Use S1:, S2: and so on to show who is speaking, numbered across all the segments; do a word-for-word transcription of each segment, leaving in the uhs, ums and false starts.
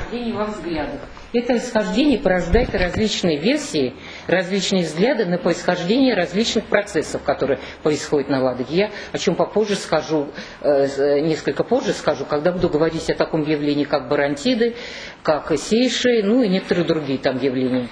S1: расхождение во взглядах. Это расхождение порождает различные версии, различные взгляды на происхождение различных процессов, которые происходят на Ладоге. Я о чем попозже скажу, несколько позже скажу, когда буду говорить о таком явлении, как барантиды, как сейши, ну и некоторые другие там явления.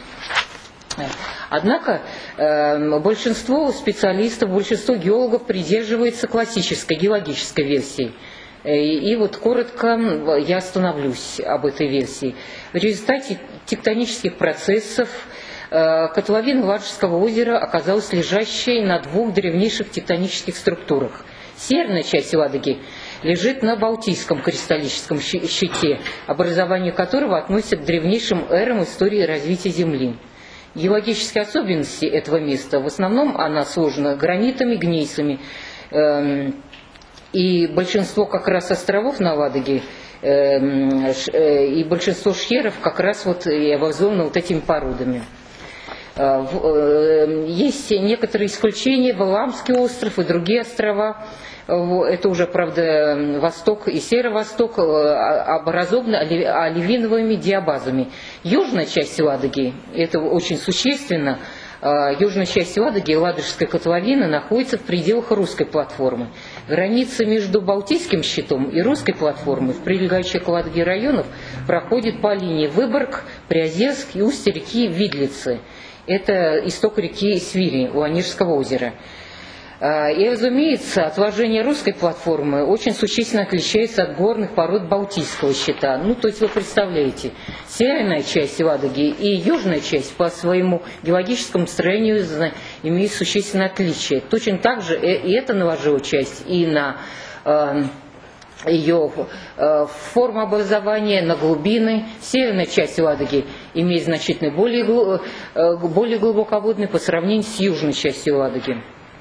S1: Однако э, большинство специалистов, большинство геологов придерживается классической геологической версии. И, и вот коротко я остановлюсь об этой версии. В результате тектонических процессов э, котловина Ладожского озера оказалась лежащей на двух древнейших тектонических структурах. Северная часть Ладоги лежит на Балтийском кристаллическом щите, образование которого относится к древнейшим эрам истории развития Земли. Геологические особенности этого места, в основном она сложена гранитами, гнейсами, э, и большинство как раз островов на Ладоге, э, э, и большинство шхеров как раз вот и образованы вот этими породами. Э, э, есть некоторые исключения, Валаамский остров и другие острова. Это уже, правда, восток и северо-восток образованы оливиновыми диабазами. Южная часть Ладоги, это очень существенно, южная часть Ладоги, Ладожская котловина, находится в пределах русской платформы. Граница между Балтийским щитом и русской платформой в прилегающих к Ладоге районах проходит по линии Выборг, Приозерск и устье реки Видлицы. Это исток реки Свири у Онежского озера. И, разумеется, отложение русской платформы очень существенно отличается от горных пород Балтийского щита. Ну, то есть вы представляете, северная часть Ладоги и южная часть по своему геологическому строению имеют существенное отличие. Точно так же и эта наложила часть и на э, ее э, форму образования, на глубины. Северная часть Ладоги имеет значительно более, э, более глубоководный по сравнению с южной частью Ладоги.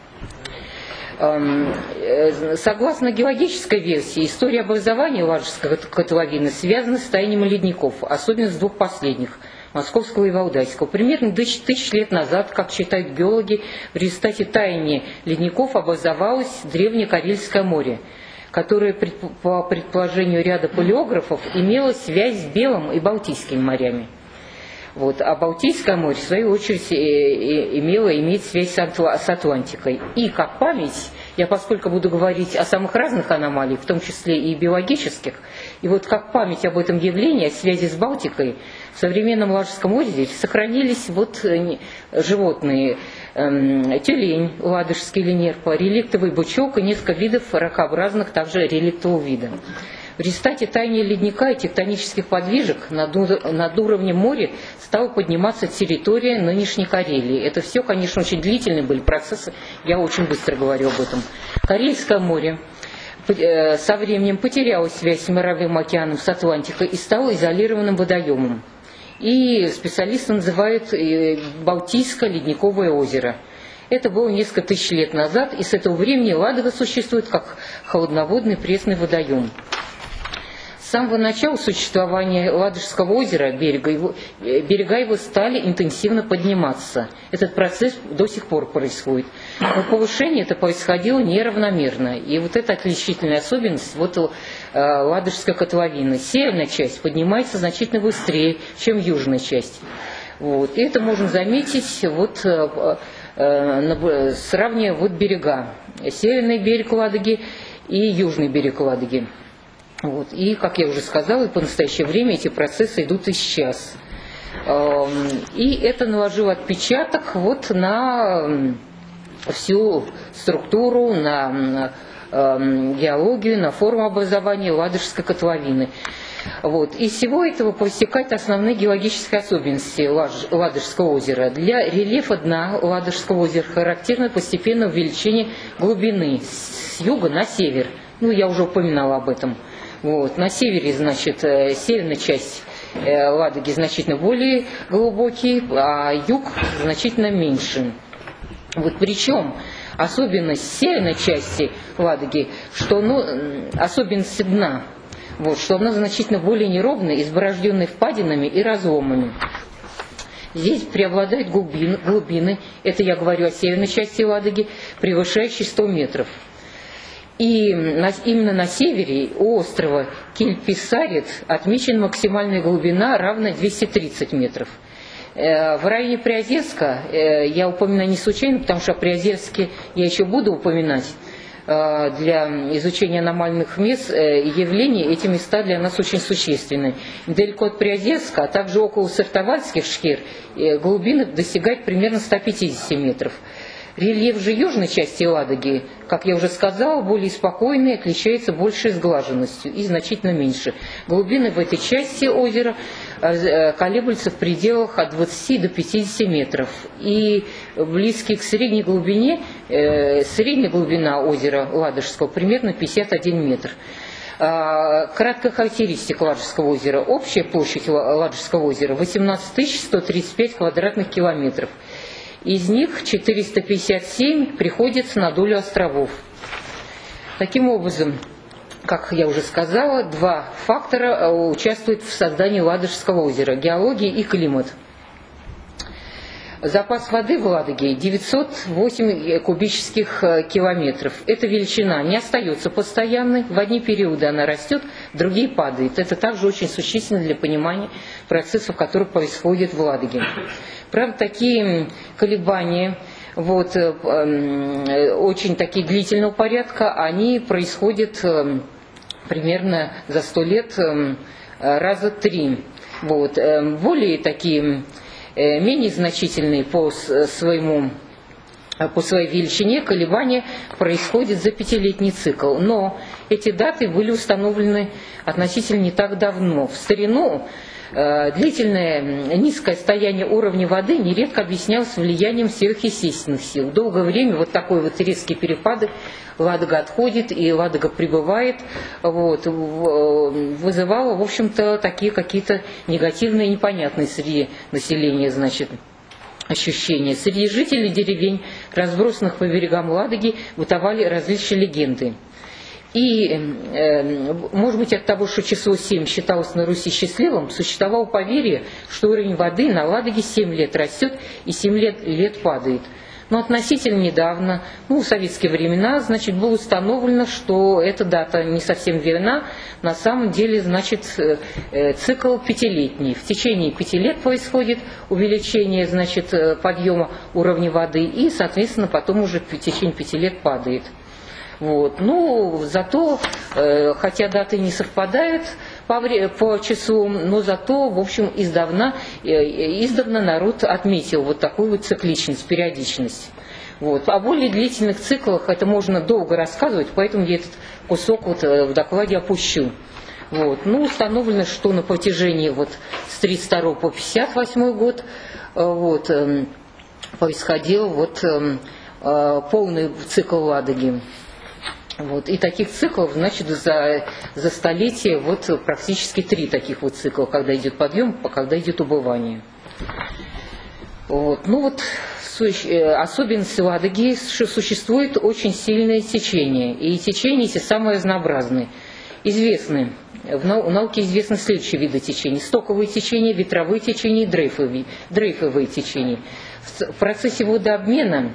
S1: Согласно геологической версии, история образования Ладожской котловины связана с таянием ледников, особенно с двух последних – Московского и Валдайского. Примерно тысяч лет назад, как считают геологи, в результате таяния ледников образовалось Древнее Карельское море, которое, по предположению ряда палеографов, имело связь с Белым и Балтийскими морями. Вот. А Балтийское море, в свою очередь, имело, имеет связь с Атлантикой. И как память, я поскольку буду говорить о самых разных аномалиях, в том числе и биологических, и вот как память об этом явлении, о связи с Балтикой, в современном Ладожском озере сохранились вот животные: тюлень, ладожский линерпа, реликтовый бычок и несколько видов ракообразных, также реликтового вида. В результате таяния ледника и тектонических подвижек над, над уровнем моря стала подниматься территория нынешней Карелии. Это все, конечно, очень длительные были процессы, я очень быстро говорю об этом. Карельское море со временем потеряло связь с Мировым океаном, с Атлантикой и стало изолированным водоемом. И специалисты называют Балтийское ледниковое озеро. Это было несколько тысяч лет назад, и с этого времени Ладога существует как холодноводный пресный водоем. С самого начала существования Ладожского озера берега его, берега его стали интенсивно подниматься. Этот процесс до сих пор происходит. Но повышение это происходило неравномерно. И вот эта отличительная особенность вот, э, Ладожской котловины. Северная часть поднимается значительно быстрее, чем южная часть. Вот. И это можно заметить, вот, э, э, сравнивая вот берега. Северный берег Ладоги и южный берег Ладоги. Вот. И, как я уже сказала, по настоящее время эти процессы идут и сейчас. И это наложило отпечаток вот на всю структуру, на геологию, на форму образования Ладожской котловины. Вот. Из всего этого проистекают основные геологические особенности Ладожского озера. Для рельефа дна Ладожского озера характерно постепенное увеличение глубины с юга на север. Ну, я уже упоминала об этом. Вот. На севере, значит, северная часть Ладоги значительно более глубокий, а юг значительно меньше. Вот. Причем особенность северной части Ладоги, что ну, особенность дна, вот, что она значительно более неровная, изборожденная впадинами и разломами. Здесь преобладают глубины, глубины, это я говорю о северной части Ладоги, превышающие сто метров. И на, именно на севере у острова Кильписарит отмечена максимальная глубина, равная двухстам тридцати метров. В районе Приозерска, я упоминаю не случайно, потому что о Приозерске я еще буду упоминать, для изучения аномальных мест, явлений, эти места для нас очень существенны. Недалеко от Приозерска, а также около Сартовальских шхер, глубины достигают примерно ста пятидесяти метров. Рельеф же южной части Ладоги, как я уже сказала, более спокойный, отличается большей сглаженностью и значительно меньше. Глубины в этой части озера колеблются в пределах от двадцати до пятидесяти метров. И близкие к средней глубине, э, средняя глубина озера Ладожского примерно пятьдесят один метр. Краткая характеристика Ладожского озера. Общая площадь Ладожского озера восемнадцать тысяч сто тридцать пять квадратных километров. Из них четыреста пятьдесят семь приходится на долю островов. Таким образом, как я уже сказала, два фактора участвуют в создании Ладожского озера – геология и климат. Запас воды в Ладоге девятьсот восемь кубических километров. Эта величина не остается постоянной. В одни периоды она растет, в другие падает. Это также очень существенно для понимания процессов, которые происходят в Ладоге. Правда, такие колебания, вот, очень такие длительного порядка, они происходят примерно за сто лет раза три. Вот. Более такие, менее значительные по своему, по своей величине колебания происходят за пятилетний цикл. Но эти даты были установлены относительно не так давно. В старину длительное низкое состояние уровня воды нередко объяснялось влиянием сверхъестественных сил. Долгое время вот такой вот резкие перепады, Ладога отходит и Ладога прибывает, вот, вызывало, в общем-то, такие какие-то негативные, непонятные среди населения, значит, ощущения. Среди жителей деревень, разбросанных по берегам Ладоги, бытовали различные легенды. И, э, может быть, от того, что число семь считалось на Руси счастливым, существовало поверье, что уровень воды на Ладоге семь лет растет и семь лет, лет падает. Но относительно недавно, ну, в советские времена, значит, было установлено, что эта дата не совсем верна. На самом деле, значит, э, цикл пятилетний. В течение пяти лет происходит увеличение, значит, подъема уровня воды и, соответственно, потом уже в течение пяти лет падает. Вот. Ну, зато, э, хотя даты не совпадают по, по часу, но зато, в общем, издавна, э, издавна народ отметил вот такую вот цикличность, периодичность. Вот. О более длительных циклах это можно долго рассказывать, поэтому я этот кусок вот в докладе опущу. Вот. Ну, установлено, что на протяжении вот с тридцать второго по пятьдесят восьмой год вот, э, происходил вот, э, э, полный цикл Ладоги. Вот. И таких циклов, значит, за, за столетие вот практически три таких вот цикла, когда идет подъем, а когда идет убывание. Вот. Ну вот особенность Ладоги, существует очень сильное течение, и течения эти самые разнообразные. Известны, в науке известны следующие виды течений: стоковые течения, ветровые течения и дрейфовые, дрейфовые течения. В процессе водообмена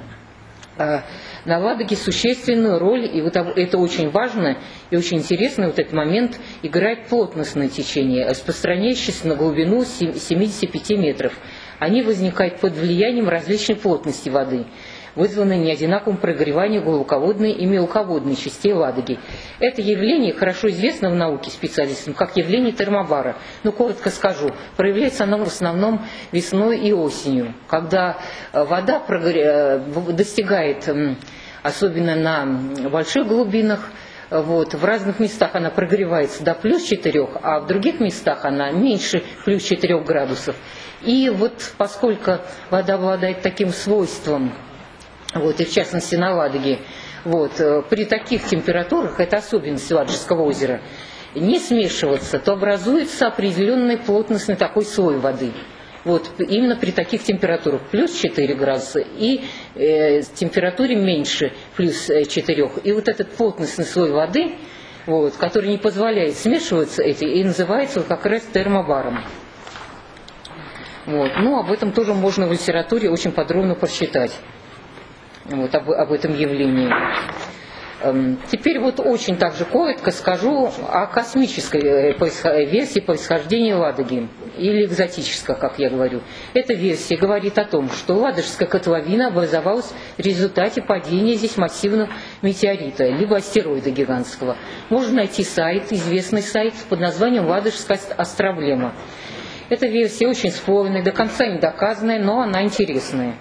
S1: на Ладоге существенную роль, и вот это очень важно и очень интересно, вот этот момент играет плотностное течение, распространяющееся на глубину семидесяти пяти метров. Они возникают под влиянием различной плотности воды, вызванной неодинаковым прогреванием глубоководной и мелководной частей Ладоги. Это явление хорошо известно в науке специалистам как явление термобара. Ну, коротко скажу, проявляется оно в основном весной и осенью, когда вода достигает, особенно на больших глубинах, вот, в разных местах она прогревается до плюс четырех, а в других местах она меньше плюс четырех градусов. И вот поскольку вода обладает таким свойством, вот, и в частности на Ладоге, вот, при таких температурах, это особенность Ладожского озера, не смешиваться, то образуется определенный плотностный такой слой воды. Вот, именно при таких температурах плюс четыре градуса и э, температуре меньше плюс четыре. И вот этот плотностный слой воды, вот, который не позволяет смешиваться эти, и называется вот как раз термобаром. Вот. Ну, об этом тоже можно в литературе очень подробно прочитать. Вот, об, об этом явлении. Теперь вот очень также коротко скажу о космической версии происхождения Ладоги, или экзотической, как я говорю. Эта версия говорит о том, что Ладожская котловина образовалась в результате падения здесь массивного метеорита, либо астероида гигантского. Можно найти сайт, известный сайт под названием «Ладожская астроблема». Эта версия очень спорная, до конца не доказанная, но она интересная.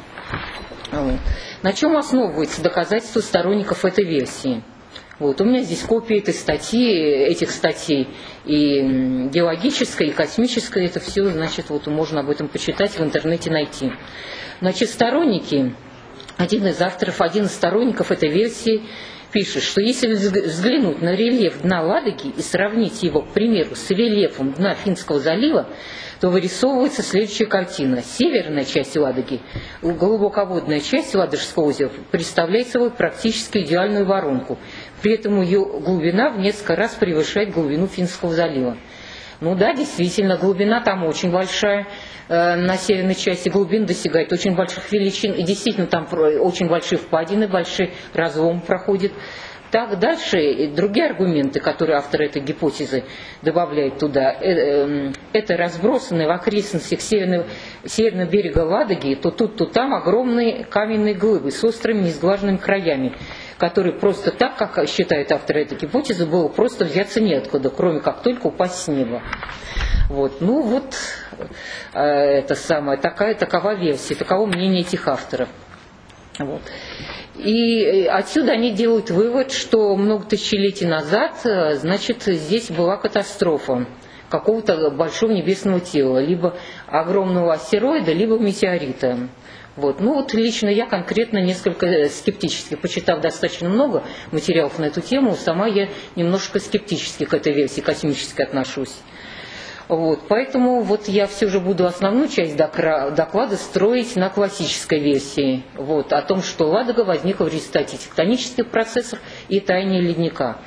S1: На чем основывается доказательство сторонников этой версии? Вот, у меня здесь копии этой статьи, этих статей, и геологическая, и космическая, это все, значит, вот можно об этом почитать, в интернете найти. Значит, сторонники, один из авторов, один из сторонников этой версии пишет, что если взглянуть на рельеф дна Ладоги и сравнить его, к примеру, с рельефом дна Финского залива, то вырисовывается следующая картина. Северная часть Ладоги, глубоководная часть Ладожского озера, представляет собой практически идеальную воронку. При этом ее глубина в несколько раз превышает глубину Финского залива. Ну да, действительно, глубина там очень большая. На северной части глубин достигает очень больших величин. И действительно, там очень большие впадины, большие разломы проходят. Так, дальше другие аргументы, которые автор этой гипотезы добавляет туда, это разбросанные в окрестностях северного, северного берега Ладоги, то тут, то там огромные каменные глыбы с острыми несглаженными краями, которые просто так, как считает автор этой гипотезы, было просто взяться неоткуда, кроме как только упасть с неба. Вот. Ну вот, это самое, такая, такова версия, таково мнение этих авторов. Вот. И отсюда они делают вывод, что много тысячелетий назад, значит, здесь была катастрофа какого-то большого небесного тела, либо огромного астероида, либо метеорита. Вот. Ну вот лично я конкретно несколько скептически, почитав достаточно много материалов на эту тему, сама я немножко скептически к этой версии космической отношусь. Вот, поэтому вот я все же буду основную часть доклада строить на классической версии, вот, о том, что Ладога возникла в результате тектонических процессов и таяния ледника.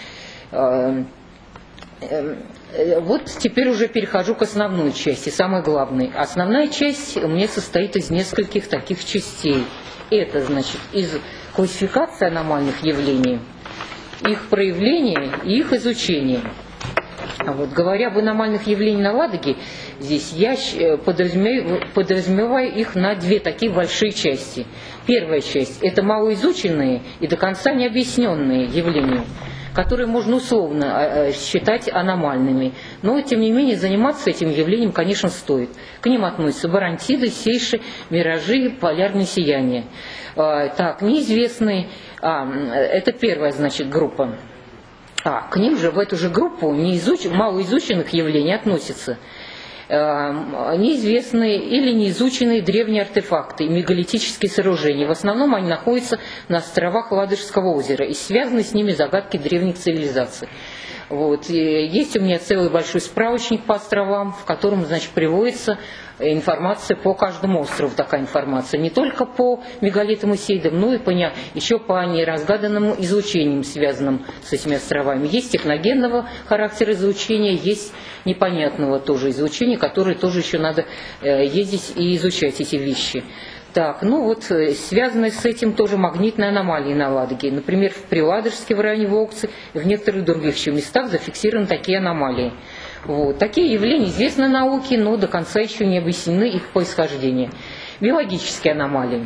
S1: Вот теперь уже перехожу к основной части, самой главной. Основная часть у меня состоит из нескольких таких частей. Это, значит, из классификации аномальных явлений, их проявления и их изучения. Вот, говоря об аномальных явлениях на Ладоге, здесь я подразумеваю, подразумеваю их на две такие большие части. Первая часть – это малоизученные и до конца необъясненные явления, которые можно условно считать аномальными. Но, тем не менее, заниматься этим явлением, конечно, стоит. К ним относятся барантиды, сейши, миражи, полярные сияния. Так, неизвестные а, – это первая, значит, группа. А, к ним же, в эту же группу неизуч... малоизученных явлений относятся э, неизвестные или неизученные древние артефакты и мегалитические сооружения. В основном они находятся на островах Ладожского озера и связаны с ними загадки древних цивилизаций. Вот. И есть у меня целый большой справочник по островам, в котором, значит, приводится информация по каждому острову, такая информация. Не только по мегалитам и сейдам, но и по не, еще по неразгаданным излучениям, связанным с этими островами. Есть техногенного характера излучения, есть непонятного тоже излучения, которые тоже еще надо ездить и изучать эти вещи. Так, ну вот, связанные с этим тоже магнитные аномалии на Ладоге. Например, в Приладожске, в районе Волокцы, в некоторых других еще местах зафиксированы такие аномалии. Вот. Такие явления известны науке, но до конца еще не объяснены их происхождение. Биологические аномалии.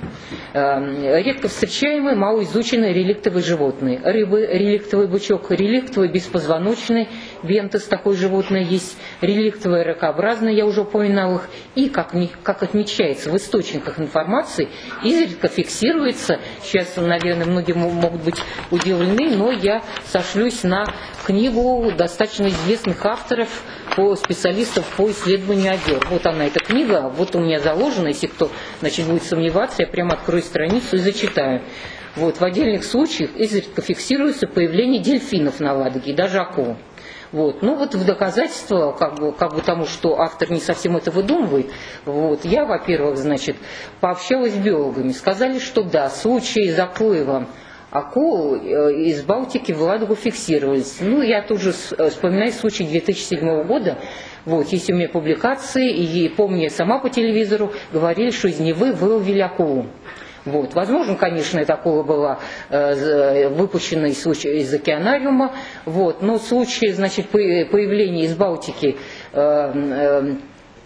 S1: Редко встречаемые малоизученные реликтовые животные. Рыбы, реликтовый бычок, реликтовый беспозвоночный, вентес, такое животное есть, реликтовые ракообразные, я уже упоминал их. И, как, как отмечается в источниках информации, изредка фиксируется, сейчас, наверное, многие могут быть удивлены, но я сошлюсь на книгу достаточно известных авторов, по специалистов по исследованию озер. Вот она, эта книга, вот у меня заложена, если кто, значит, будет сомневаться, я прямо открою страницу и зачитаю. Вот, в отдельных случаях изредка фиксируется появление дельфинов на Ладоге и даже акул. Вот. Ну вот в доказательство как бы, как бы тому, что автор не совсем это выдумывает, вот, я, во-первых, значит, пообщалась с биологами, сказали, что да, случаи заплыва акул из Балтики в Ладогу фиксировались. Ну, я тут же вспоминаю случай две тысячи седьмого года. Вот, есть у меня публикации, и помню, я сама по телевизору говорили, что из Невы выловили акулу. Вот. Возможно, конечно, эта акула была э, выпущена из, из океанариума, вот, но случаи, значит, появления из Балтики э, э,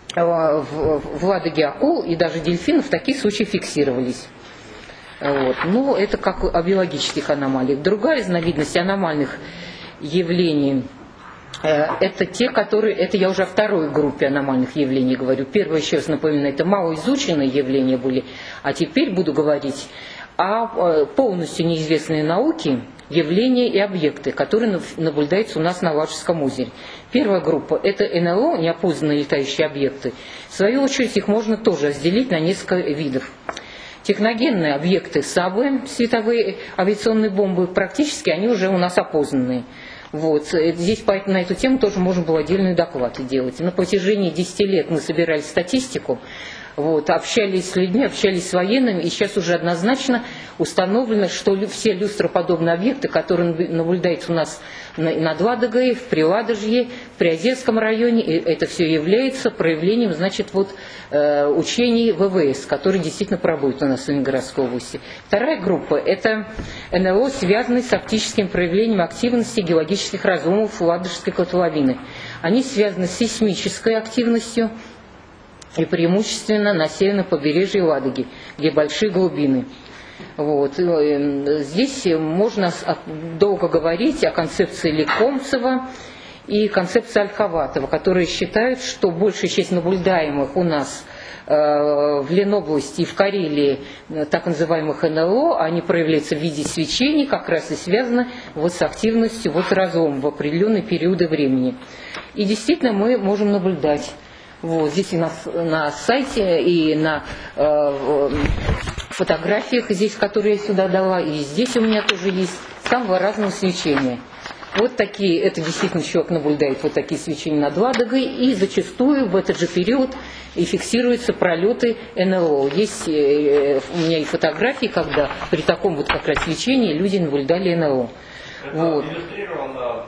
S1: в, в Ладоге акул и даже дельфинов такие случаи фиксировались. Вот. Ну, это как о биологических аномалиях. Другая разновидность аномальных явлений – это те, которые, это я уже о второй группе аномальных явлений говорю. Первое, еще раз напоминаю, это малоизученные явления были, а теперь буду говорить о полностью неизвестной науке явления и объекты, которые наблюдаются у нас на Ладожском озере. Первая группа – это эн эл о, неопознанные летающие объекты. В свою очередь их можно тоже разделить на несколько видов. Техногенные объекты САБы, световые авиационные бомбы, практически они уже у нас опознанные. Вот. Здесь на эту тему тоже можно было отдельный доклад делать. На протяжении десяти лет мы собирали статистику, вот, общались с людьми, общались с военными, и сейчас уже однозначно установлено, что все люстроподобные объекты, которые наблюдаются у нас над Ладогой, в Приладожье, в Приозерском районе, это все является проявлением, значит, вот, учений вэ вэ эс, которые действительно пробуют у нас в Ленинградской области. Вторая группа – это эн эл о, связанные с оптическим проявлением активности геологических разломов Ладожской котловины. Они связаны с сейсмической активностью, и преимущественно на северном побережье Ладоги, где большие глубины. Вот. Здесь можно долго говорить о концепции Лекомцева и концепции Ольховатова, которые считают, что большая часть наблюдаемых у нас в Ленобласти и в Карелии так называемых эн эл о, они проявляются в виде свечений, как раз и связаны вот с активностью вот разлома в определенные периоды времени. И действительно мы можем наблюдать. Вот, здесь и на, на сайте, и на э, фотографиях, здесь, которые я сюда дала, и здесь у меня тоже есть самого разного свечения. Вот такие, это действительно человек наблюдает вот такие свечения над Ладогой, и зачастую в этот же период и фиксируются пролеты эн эл о. Есть э, у меня и фотографии, когда при таком вот как раз свечении люди наблюдали эн эл о.
S2: Это
S1: вот.
S2: иллюстрировано.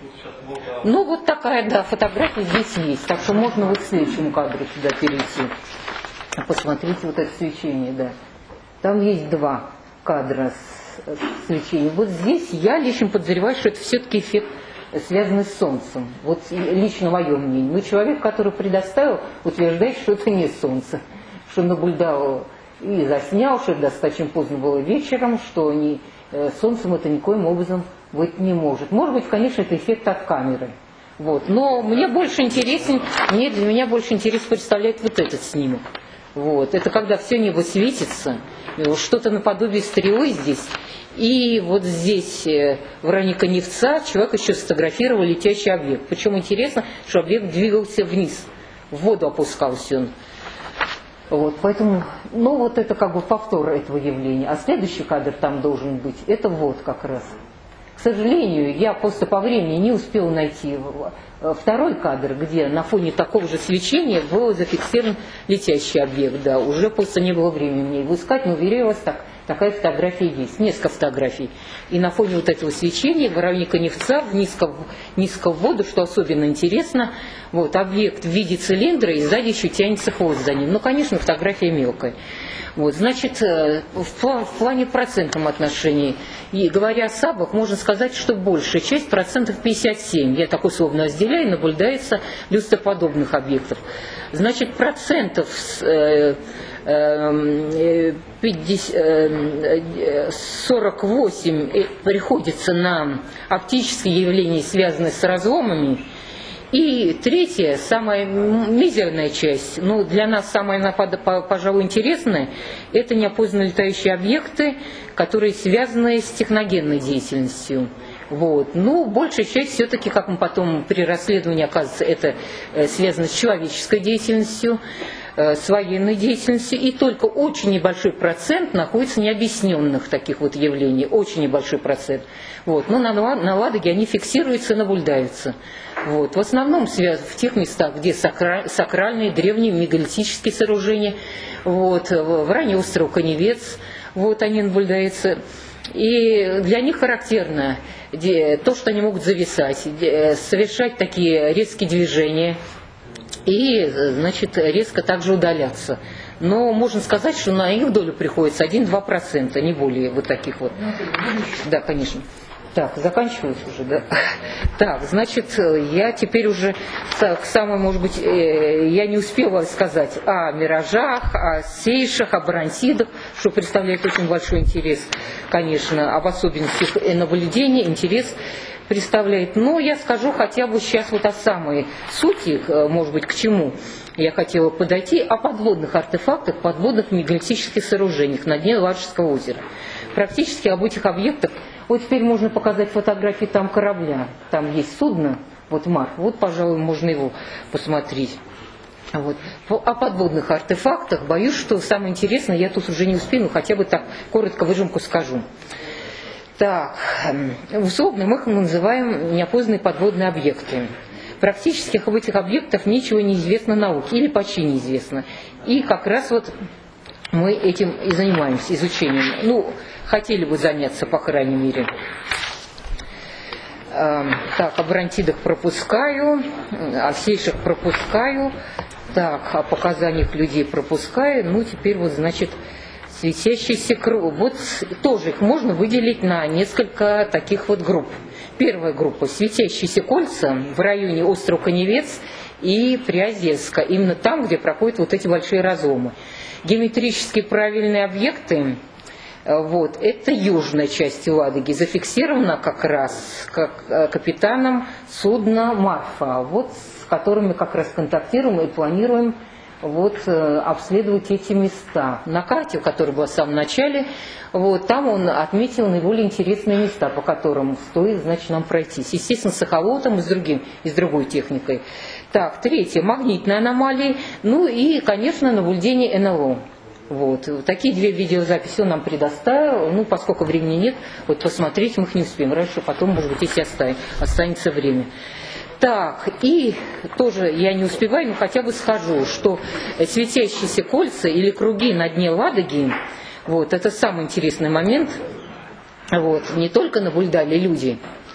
S1: Ну, вот такая, да, фотография здесь есть. Так что можно вот к следующему кадру сюда перейти. Посмотрите вот это свечение, да. Там есть два кадра с свечением. Вот здесь я лично подозреваю, что это все-таки эффект, связанный с Солнцем. Вот лично мое мнение. Но человек, который предоставил, утверждает, что это не Солнце. Что наблюдал и заснял, что это достаточно поздно было вечером, что не, Солнцем это никоим образом быть не может. Может быть, конечно, это эффект от камеры. Вот. Но мне больше интересен, мне, для меня больше интерес представляет вот этот снимок. Вот. Это когда все небо светится, что-то наподобие стрелы здесь. И вот здесь, в районе Коневца, человек еще сфотографировал летящий объект. Причем интересно, что объект двигался вниз, в воду опускался он. Вот, поэтому, ну вот это как бы повтор этого явления. А следующий кадр там должен быть, это вот как раз. К сожалению, я просто по времени не успела найти второй кадр, где на фоне такого же свечения был зафиксирован летящий объект. Да, уже просто не было времени мне его искать, но уверяю вас, так, такая фотография есть, несколько фотографий. И на фоне вот этого свечения в районе Коневца, низко, низко в воду, что особенно интересно, вот, объект в виде цилиндра, и сзади еще тянется хвост за ним. Ну, конечно, фотография мелкая. Вот, значит, в плане процентном отношении, и говоря о САБах, можно сказать, что большая часть, процентов пятьдесят семь, я так условно разделяю, наблюдается люстроподобных объектов. Значит, процентов сорок восемь приходится на оптические явления, связанные с разломами. И третья, самая мизерная часть, ну для нас самая, пожалуй, интересная, это неопознанные летающие объекты, которые связаны с техногенной деятельностью. Вот. Ну, большая часть все-таки, как мы потом при расследовании оказывается, это связано с человеческой деятельностью, с военной деятельностью, и только очень небольшой процент находится необъясненных таких вот явлений, очень небольшой процент. Вот. Но на, на Ладоге они фиксируются и наблюдаются. Вот. В основном в тех местах, где сакра, сакральные, древние, мегалитические сооружения, вот, в районе острова Коневец, вот они наблюдаются. И для них характерно то, что они могут зависать, совершать такие резкие движения и, значит, резко также удаляться. но можно сказать, что на их долю приходится один-два процента, не более вот таких вот. Да, конечно. Так, заканчиваюсь уже, да? Так, значит, я теперь уже к самой, может быть, я не успела сказать о миражах, о сейшах, о барансидах, что представляет очень большой интерес, конечно, об особенностях наблюдения, интерес представляет. Но я скажу хотя бы сейчас вот о самой сути, может быть, к чему я хотела подойти, о подводных артефактах, подводных мегалитических сооружениях на дне Ладожского озера. Практически об этих объектах. Вот теперь можно показать фотографии там корабля. Там есть судно, вот Марф, вот, пожалуй, можно его посмотреть. Вот. О подводных артефактах, боюсь, что самое интересное, я тут уже не успею, но хотя бы так коротко выжимку скажу. Так, условно мы их называем неопознанные подводные объекты. Практически об этих объектах ничего не известно науке, или почти неизвестно. И как раз вот мы этим и занимаемся, изучением. Ну, хотели бы заняться, по крайней мере. Так, о барантидах пропускаю, о сейшах пропускаю, так, о показаниях людей пропускаю. Ну, теперь вот, значит, светящийся круг. Вот тоже их можно выделить на несколько таких вот групп. Первая группа – светящиеся кольца в районе острова Коневец и Приозерска. Именно там, где проходят вот эти большие разломы. Геометрически правильные объекты, вот, это южная часть Ладоги, зафиксирована как раз как капитаном судна Марфа, вот, с которыми как раз контактируем и планируем вот, обследовать эти места. На карте, которая была в самом начале, вот, там он отметил наиболее интересные места, по которым стоит, значит, нам пройтись. Естественно, с эхолотом и с, другим, и с другой техникой. Так, третье, магнитные аномалии, ну и, конечно, наблюдение эн эл о. Вот. Такие две видеозаписи он нам предоставил, ну, поскольку времени нет, вот посмотреть мы их не успеем, раньше, потом, может быть, если оставим, останется время. Так, и тоже я не успеваю, но хотя бы скажу, что светящиеся кольца или круги на дне Ладоги, вот, это самый интересный момент, вот, не только наблюдали люди,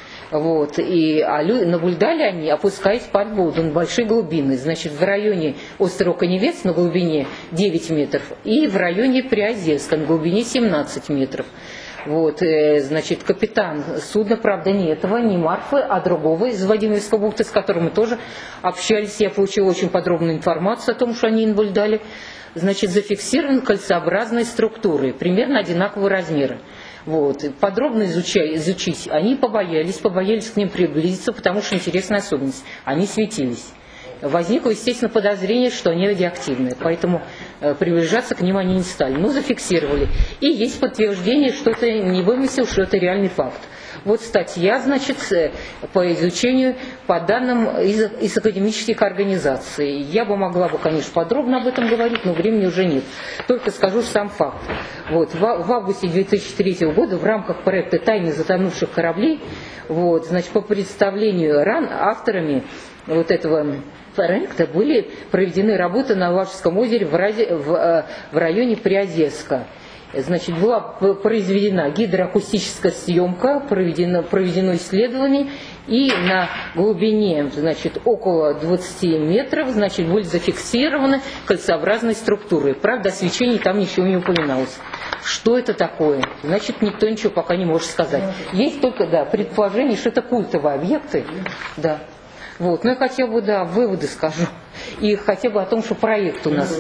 S1: вот, и, а лю, наблюдали они, опускаясь под воду на большие глубины, значит, в районе острова Коневец на глубине девять метров и в районе Приозерска на глубине семнадцать метров. Вот, значит, капитан судна, правда, не этого, не Марфы, а другого из Владимирской бухты, с которым мы тоже общались. Я получила очень подробную информацию о том, что они наблюдали. Значит, зафиксированы кольцеобразные структуры, примерно одинакового размера. Вот. Подробно изучая, изучить они побоялись, побоялись к ним приблизиться, потому что интересная особенность. Они светились. Возникло, естественно, подозрение, что они радиоактивные, поэтому э, приближаться к ним они не стали. Ну, зафиксировали. И есть подтверждение, что это не вымысел, что это реальный факт. Вот статья, значит, по изучению по данным из, из академических организаций. Я бы могла бы, конечно, подробно об этом говорить, но времени уже нет. Только скажу сам факт. Вот, в, в августе две тысячи третьего года в рамках проекта «Тайны затонувших кораблей», вот, значит, по представлению РАН авторами вот этого проекта были проведены работы на Ладожском озере в, ради, в, в районе Приозерска. Значит, была произведена гидроакустическая съемка, проведено, проведено исследование, и на глубине, значит, около двадцати метров, значит, были зафиксированы кольцеобразные структуры. Правда, о свечении там ничего не упоминалось. Что это такое? Значит, никто ничего пока не может сказать. Есть только, да, предположение, что это культовые объекты, да. Вот, ну я хотела бы, да, выводы скажу. И хотя бы о том, что проект у нас.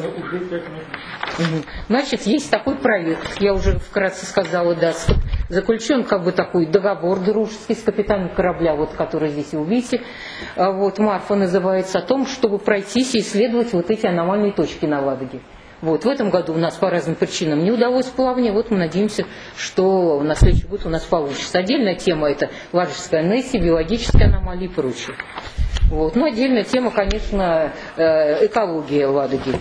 S1: Значит, есть такой проект, я уже вкратце сказала, да, заключен как бы такой договор дружеский с капитаном корабля, вот, который здесь вы видите, вот, Марфа называется, о том, чтобы пройтись и исследовать вот эти аномальные точки на Ладоге. Вот, в этом году у нас по разным причинам не удалось плавание, вот мы надеемся, что на следующий год у нас получится. Отдельная тема – это Ладожская Несси, биологические аномалии и прочее. Вот. Ну, отдельная тема, конечно, экология Ладоги.